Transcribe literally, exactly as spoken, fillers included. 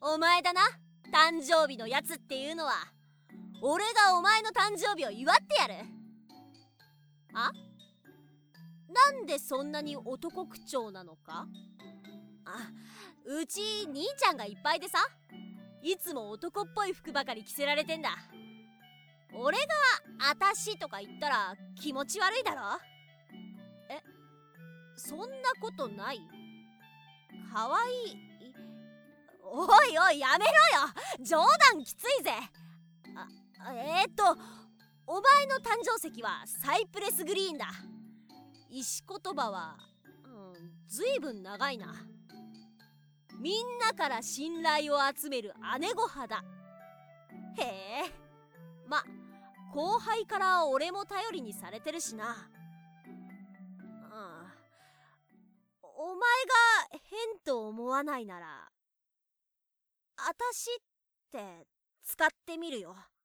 お前だな、誕生日のやつっていうのは。俺がお前の誕生日を祝ってやる。あ？なんでそんなに男口調なのか？あ、うち兄ちゃんがいっぱいでさ、いつも男っぽい服ばかり着せられてんだ。俺があたしとか言ったら気持ち悪いだろ。え、そんなことない？かわいい。おいおい、やめろよ、冗談きついぜ。あ、えー、っとお前の誕生石はサイプレスグリーンだ。石言葉は、うん、ずいぶん長いな。みんなから信頼を集める姉御肌。へえ、ま、後輩から俺も頼りにされてるしな。うん、お前が変と思わないなら、あたしって使ってみるよ。